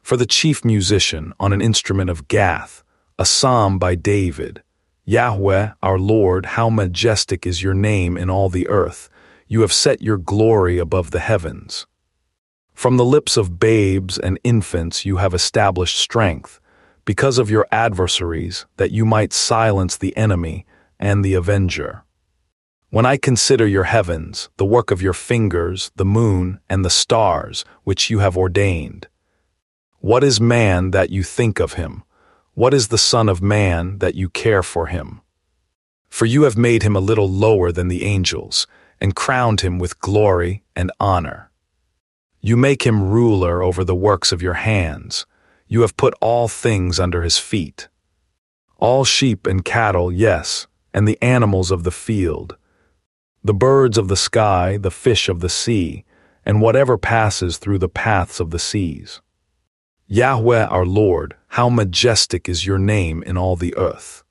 For the chief musician on an instrument of Gath, a psalm by David. Yahweh, our Lord, how majestic is your name in all the earth. You have set your glory above the heavens. From the lips of babes and infants you have established strength, because of your adversaries, that you might silence the enemy and the avenger. When I consider your heavens, the work of your fingers, the moon and the stars, which you have ordained. What is man that you think of him? What is the Son of Man that you care for him? For you have made him a little lower than the angels, and crowned him with glory and honor. You make him ruler over the works of your hands. You have put all things under his feet. All sheep and cattle, yes, and the animals of the field, the birds of the sky, the fish of the sea, and whatever passes through the paths of the seas. Yahweh our Lord, how majestic is your name in all the earth.